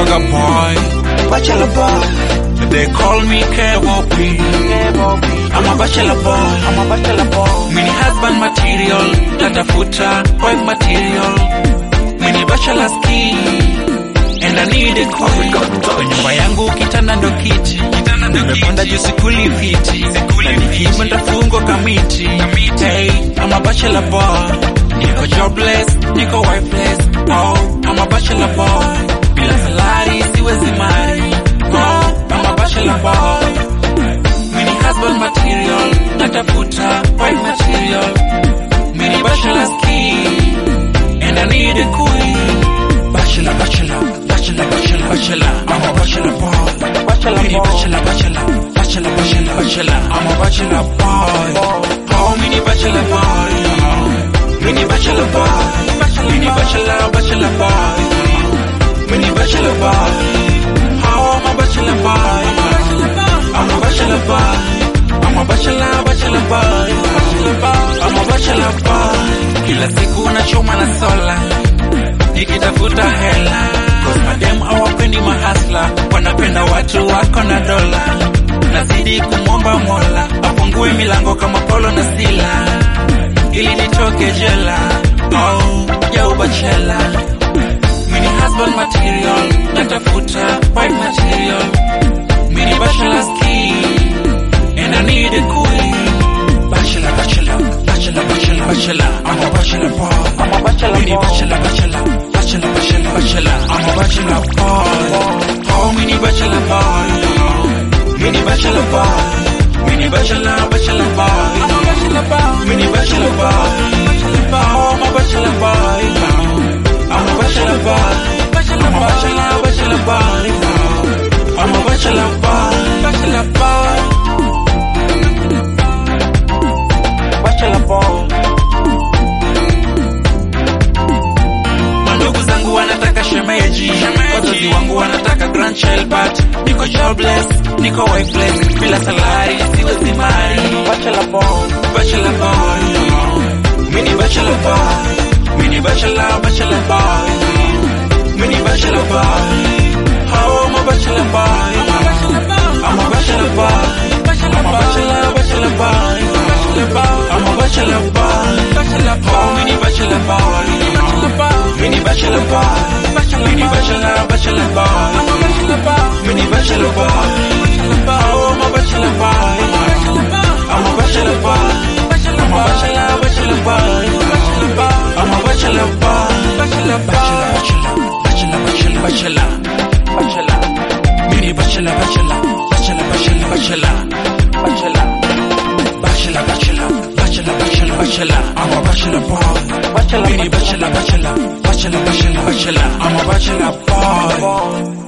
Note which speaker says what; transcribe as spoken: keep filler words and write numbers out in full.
Speaker 1: Nigga boy,
Speaker 2: bachelor boy.
Speaker 1: they call me K O P. I'm a bachelor boy,
Speaker 2: I'm a bachelor boy.
Speaker 1: mini husband material, natafuta wife material, mini bachelor ski, and I need a queen. Kwa nyumba yangu kitanda ndo kiti, nimepanda juu sikuli fiti, na nikiimba nitafungwa kamiti. Hey, I'm a bachelor boy, niko jobless, niko wifeless. Oh, I'm a bachelor boy, bila salari siwezi mari. Oh, I'm a bachelor boy, mini husband material, natafuta wife material, mini bachelor ski, and I need a queen. Bachelor, bachelor, bachelor, bachelor, bachelor, I'm a bachelor boy.
Speaker 2: Bachelor
Speaker 1: Mini
Speaker 2: boy.
Speaker 1: bachelor, bachelor, bachelor, bachelor, bachelor, I'm a bachelor boy. Oh, mini bachelor boy. Mini bachelor boy. Mini bachelor, bachelor boy. Mini bachelor boy. Oh, I'm a bachelor boy. I'm a bachelor boy. I'm a bachelor, bachelor boy. I'm a bachelor boy. Kila siku nachoma na sola, nikitafuta hela, cause madem hawapendi mahasla, wanapenda watu wako na dola. Nazidi kumwomba Mola afungue milango kama Paulo na Sila, ili nitoke jela. Oh, ya ubachela, mini husband material, natafuta wife material, mini bachelor ski, and I need a queen. Bachelor, bachelor, bachelor, bachelor, bachelor, I'm a bachelor boy.
Speaker 2: I'm a bachelor
Speaker 1: Mini
Speaker 2: boy.
Speaker 1: bachelor, bachelor, bachelor, bachelor, bachelor, I'm a bachelor boy. Oh, mini bachelor boy. Mini bachelor boy. Mini bachelor, bachelor boy.
Speaker 2: I'm a bachelor boy.
Speaker 1: Mini bachelor boy. Oh, I'm a bachelor boy. I'm a bachelor boy. I'm a bachelor, bachelor boy. I'm a bachelor boy. Bachelor boy.
Speaker 2: Bachelor boy.
Speaker 1: Mandugu zangu wanataka shemeji, wazazi wangu wanataka grandchild, but niko jobless, niko wifeless, bila salari siwezi mari.
Speaker 2: Bachelor boy.
Speaker 1: Bachelor boy, mini bachelor boy, mini bachelor, bachelor boy, mini bachelor boy. Oh, I'm a bachelor boy. I'm a bachelor boy. I'm a bachelor, bachelor boy. I'm a bachelor boy. Oh, mini bachelor boy. Mini bachelor boy. Mini bachelor, bachelor boy. Mini bachelor boy. Oh, I'm a bachelor boy. I'm a bachelor boy. I'm a bachelor, bachelor boy. I'm a bachelor boy. Bachelor, bachelor, bachelor, bachelor, bachelor, bachelor. Mini bachelor, bachelor, bachelor, bachelor, bachelor, bachelor. Bachelor, bachelor, bachelor, bachelor, bachelor. I'm a bachelor boy.
Speaker 2: Bachelor,
Speaker 1: Mini bachelor, bachelor, bachelor, bachelor, bachelor. I'm a bachelor boy.